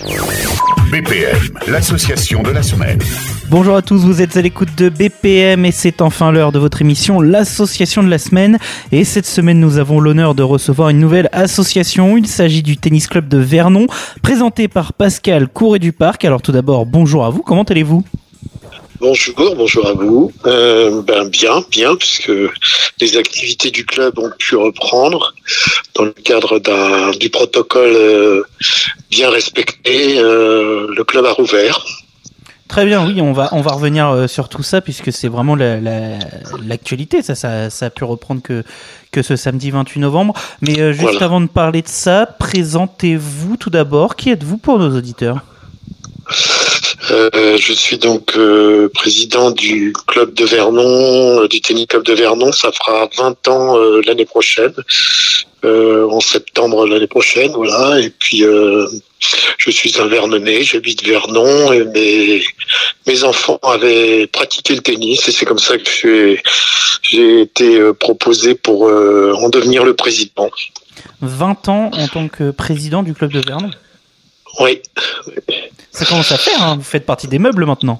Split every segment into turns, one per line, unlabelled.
BPM, l'association de la semaine.
Bonjour à tous, vous êtes à l'écoute de BPM et c'est enfin l'heure de votre émission, l'association de la semaine. Et cette semaine, nous avons l'honneur de recevoir une nouvelle association. Il s'agit du Tennis Club de Vernon, présenté par Pascal Courret-Duparc. Alors tout d'abord, bonjour à vous, comment allez-vous ?
Bonjour à vous. Bien, puisque les activités du club ont pu reprendre dans le cadre du protocole bien respecté. Le club a rouvert.
Très bien, oui, on va revenir sur tout ça puisque c'est vraiment l'actualité. Ça a pu reprendre que ce samedi 28 novembre. Mais juste avant de parler de ça, présentez-vous tout d'abord. Qui êtes-vous pour nos auditeurs ?
Je suis donc président du club de Vernon, du tennis club de Vernon. Ça fera 20 ans l'année prochaine, en septembre l'année prochaine, voilà. Et puis je suis un Vernonais, j'habite Vernon et mes enfants avaient pratiqué le tennis et c'est comme ça que j'ai été proposé pour en devenir le président.
20 ans en tant que président du club de Vernon ?
Oui.
Ça commence à faire, hein. Vous faites partie des meubles maintenant.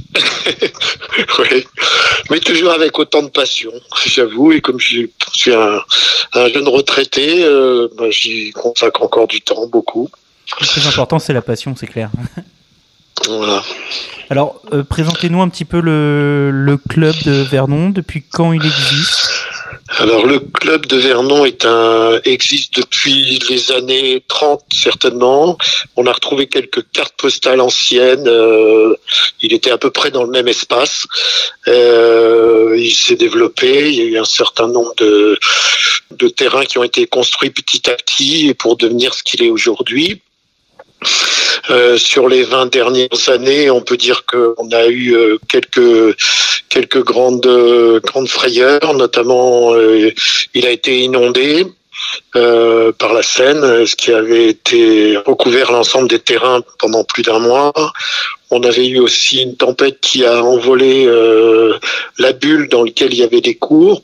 Oui, mais toujours avec autant de passion, j'avoue. Et comme je suis un jeune retraité, j'y consacre encore du temps, beaucoup.
Le plus important, c'est la passion, c'est clair.
Voilà.
Alors, présentez-nous un petit peu le club de Vernon, depuis quand il existe ?
Alors, le club de Vernon existe depuis les années 30, certainement. On a retrouvé quelques cartes postales anciennes. Il était à peu près dans le même espace. Il s'est développé. Il y a eu un certain nombre de terrains qui ont été construits petit à petit pour devenir ce qu'il est aujourd'hui. Sur les 20 dernières années, on peut dire qu'on a eu quelques grandes frayeurs, notamment il a été inondé par la Seine, ce qui avait été recouvert l'ensemble des terrains pendant plus d'un mois. On avait eu aussi une tempête qui a envolé la bulle dans laquelle il y avait des cours.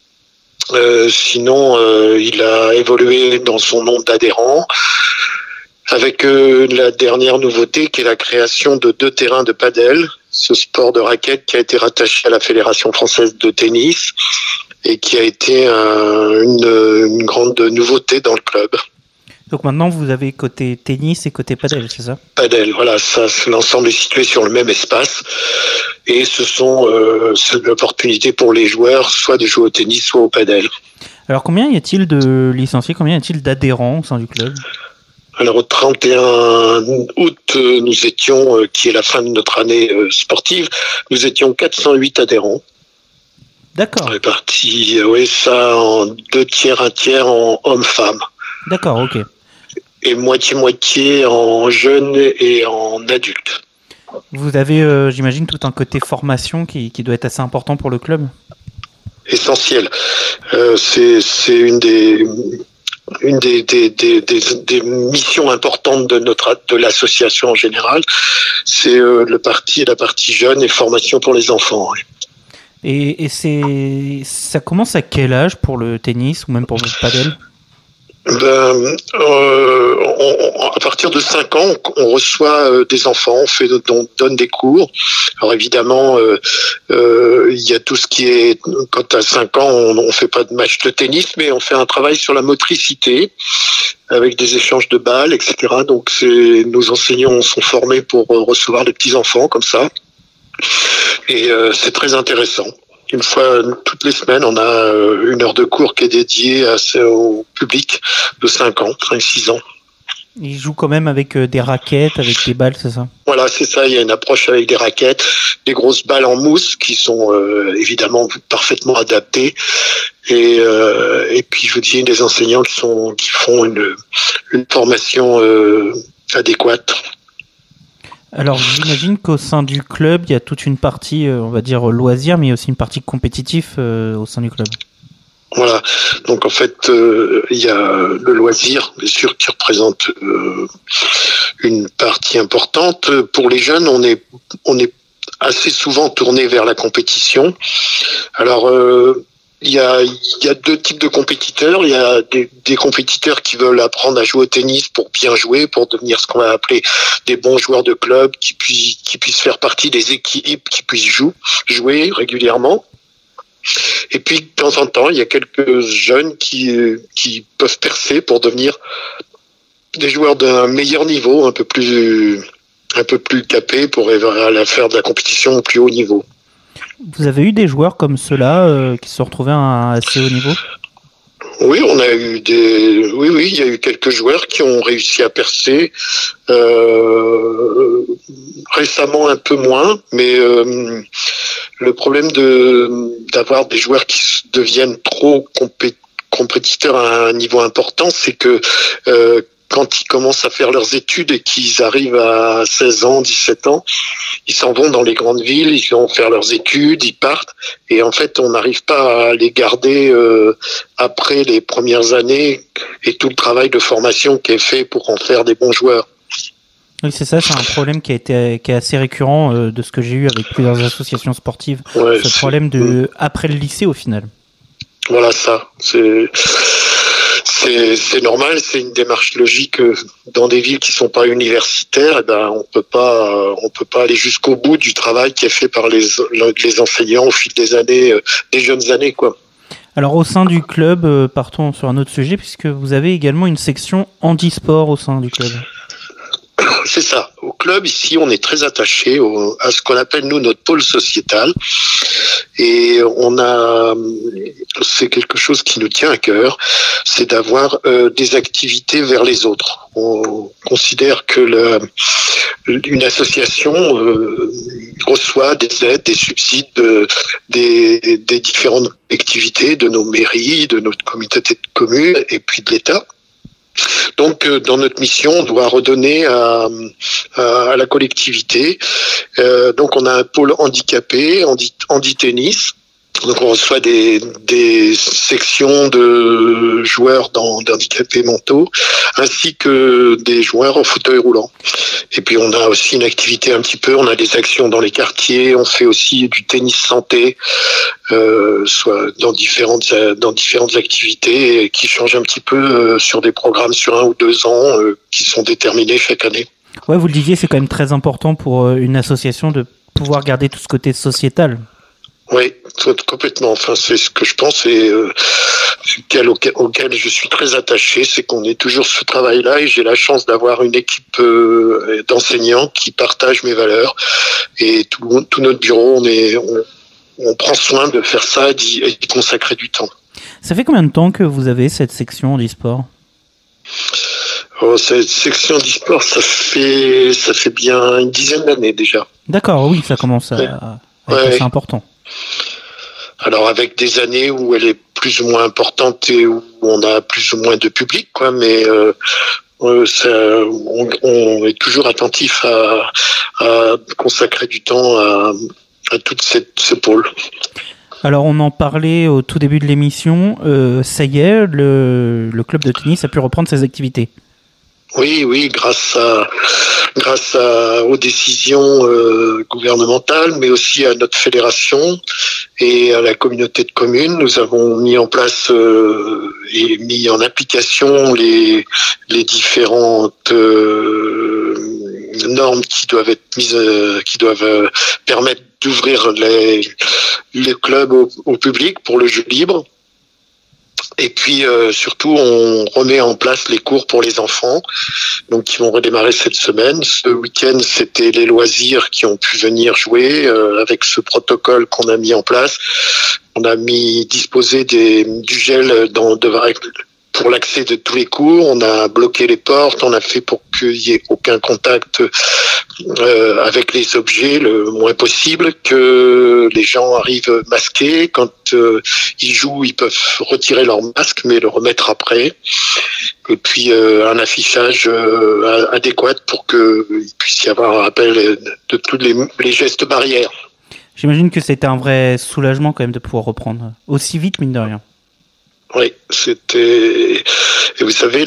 Sinon, il a évolué dans son nombre d'adhérents. Avec la dernière nouveauté qui est la création de 2 terrains de padel, ce sport de raquette qui a été rattaché à la Fédération française de tennis et qui a été une grande nouveauté dans le club.
Donc maintenant vous avez côté tennis et côté padel, c'est ça ?
Padel, voilà, ça, l'ensemble est situé sur le même espace et c'est l'opportunité pour les joueurs soit de jouer au tennis, soit au padel.
Alors combien y a-t-il de licenciés, combien y a-t-il d'adhérents au sein du club ?
Alors au 31 août, nous étions, qui est la fin de notre année sportive, nous étions 408 adhérents.
D'accord.
Répartis, ça en 2 tiers, 1 tiers en hommes-femmes.
D'accord, ok.
Et moitié-moitié en jeunes et en adultes.
Vous avez, j'imagine, tout un côté formation qui doit être assez important pour le club ? Essentiel.
C'est une des missions importantes de l'association en général, c'est la partie jeune et formation pour les enfants. Oui.
Et ça commence à quel âge pour le tennis ou même pour le padel ?
À partir de 5 ans, on reçoit des enfants, on donne des cours. Alors évidemment, il y a tout ce qui est, quand à 5 ans, on fait pas de match de tennis, mais on fait un travail sur la motricité, avec des échanges de balles, etc. Donc nos enseignants sont formés pour recevoir des petits enfants comme ça. Et c'est très intéressant. Une fois, toutes les semaines, on a une heure de cours qui est dédiée au public de 5-6 ans.
Ils jouent quand même avec des raquettes, avec des balles, c'est ça ?
Voilà, c'est ça. Il y a une approche avec des raquettes, des grosses balles en mousse qui sont évidemment parfaitement adaptées. Et puis, je vous dis, des enseignants qui font une formation adéquate.
Alors, j'imagine qu'au sein du club, il y a toute une partie, on va dire, loisir, mais il y a aussi une partie compétitive au sein du club.
Voilà. Donc, en fait, il y a le loisir, bien sûr, qui représente une partie importante. Pour les jeunes, on est assez souvent tourné vers la compétition. Alors, il y a deux types de compétiteurs. Il y a des compétiteurs qui veulent apprendre à jouer au tennis pour bien jouer, pour devenir ce qu'on va appeler des bons joueurs de club, qui puissent faire partie des équipes, qui puissent jouer régulièrement. Et puis, de temps en temps, il y a quelques jeunes qui peuvent percer pour devenir des joueurs d'un meilleur niveau, un peu plus capés pour aller faire de la compétition au plus haut niveau.
Vous avez eu des joueurs comme ceux-là qui se sont retrouvés à un assez haut niveau ?
Oui, il y a eu quelques joueurs qui ont réussi à percer. Récemment, un peu moins, mais le problème d'avoir des joueurs qui deviennent trop compétiteurs à un niveau important, c'est que quand ils commencent à faire leurs études et qu'ils arrivent à 16 ans, 17 ans, ils s'en vont dans les grandes villes, ils vont faire leurs études, ils partent. Et en fait, on n'arrive pas à les garder après les premières années et tout le travail de formation qui est fait pour en faire des bons joueurs.
Oui, c'est ça, c'est un problème qui est assez récurrent de ce que j'ai eu avec plusieurs associations sportives.
Ouais,
ce problème après le lycée au final.
Voilà, ça. C'est normal, c'est une démarche logique. Dans des villes qui sont pas universitaires, on peut pas aller jusqu'au bout du travail qui est fait par les enseignants au fil des années, des jeunes années, quoi.
Alors au sein du club, partons sur un autre sujet puisque vous avez également une section handisport au sein du club.
C'est ça. Au club, ici, on est très attaché à ce qu'on appelle, nous, notre pôle sociétal. Et c'est quelque chose qui nous tient à cœur, c'est d'avoir des activités vers les autres. On considère que une association reçoit des aides, des subsides des différentes activités de nos mairies, de notre communauté de communes et puis de l'État. Donc, dans notre mission, on doit redonner à la collectivité. Donc, on a un pôle handicapé, handi-tennis. Donc, on reçoit des sections de joueurs d'handicapés mentaux, ainsi que des joueurs en fauteuil roulant. Et puis, on a aussi une activité on a des actions dans les quartiers, on fait aussi du tennis santé, soit dans différentes activités qui changent un petit peu sur des programmes sur 1 ou 2 ans qui sont déterminés chaque année.
Ouais, vous le disiez, c'est quand même très important pour une association de pouvoir garder tout ce côté sociétal.
Oui, complètement. Enfin, c'est ce que je pense et auquel je suis très attaché, c'est qu'on ait toujours ce travail-là et j'ai la chance d'avoir une équipe d'enseignants qui partagent mes valeurs et tout notre bureau, on prend soin de faire ça et d'y consacrer du temps.
Ça fait combien de temps que vous avez cette section d'e-sport ?
Cette section d'e-sport, ça fait bien une dizaine d'années déjà.
D'accord, oui, ça commence à être assez important.
Alors avec des années où elle est plus ou moins importante et où on a plus ou moins de public, quoi, mais on est toujours attentif à consacrer du temps à tout ce pôle.
Alors on en parlait au tout début de l'émission, ça y est, le club de tennis a pu reprendre ses activités.
Oui, grâce aux décisions gouvernementales, mais aussi à notre fédération et à la communauté de communes, nous avons mis en place et mis en application les différentes normes qui doivent être mises, qui doivent permettre d'ouvrir les clubs au public pour le jeu libre. Et puis surtout, on remet en place les cours pour les enfants, donc qui vont redémarrer cette semaine. Ce week-end, c'était les loisirs qui ont pu venir jouer avec ce protocole qu'on a mis en place. On a disposé du gel pour l'accès de tous les cours. On a bloqué les portes. On a fait pour qu'il n'y ait aucun contact avec les objets le moins possible, que les gens arrivent masqués. Quand ils jouent, ils peuvent retirer leur masque, mais le remettre après. Et puis un affichage adéquat pour qu'il puisse y avoir un rappel de tous les gestes barrières.
J'imagine que c'était un vrai soulagement quand même de pouvoir reprendre aussi vite, mine de rien.
Oui, c'était... Et vous savez,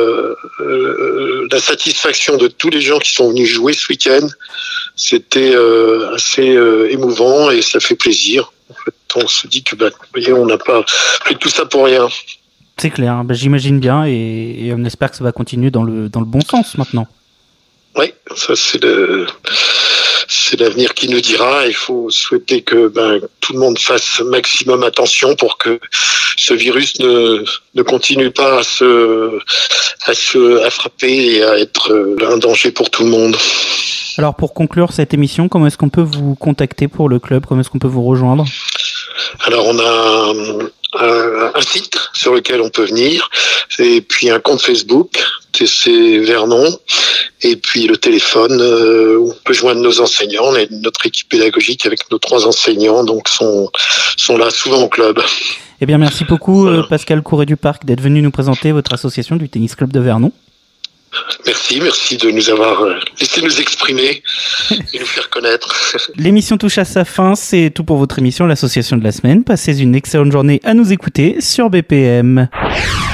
la satisfaction de tous les gens qui sont venus jouer ce week-end, c'était assez émouvant et ça fait plaisir. En fait, on se dit que, vous voyez, on n'a pas fait tout ça pour rien.
C'est clair, j'imagine bien, et on espère que ça va continuer dans le bon sens maintenant.
Oui, ça c'est l'avenir qui nous dira. Il faut souhaiter que tout le monde fasse maximum attention pour que ce virus ne continue pas à frapper et à être un danger pour tout le monde.
Alors pour conclure cette émission, comment est-ce qu'on peut vous contacter pour le club? Comment est-ce qu'on peut vous rejoindre?
Alors on a un site sur lequel on peut venir, et puis un compte Facebook, TC Vernon, et puis le téléphone où on peut joindre nos enseignants. On est notre équipe pédagogique avec nos 3 enseignants, donc sont là souvent au club.
Eh bien merci beaucoup Pascal Courret du Parc d'être venu nous présenter votre association du Tennis Club de Vernon.
Merci de nous avoir laissé nous exprimer et nous faire connaître.
L'émission touche à sa fin, c'est tout pour votre émission, l'association de la semaine. Passez une excellente journée à nous écouter sur BPM.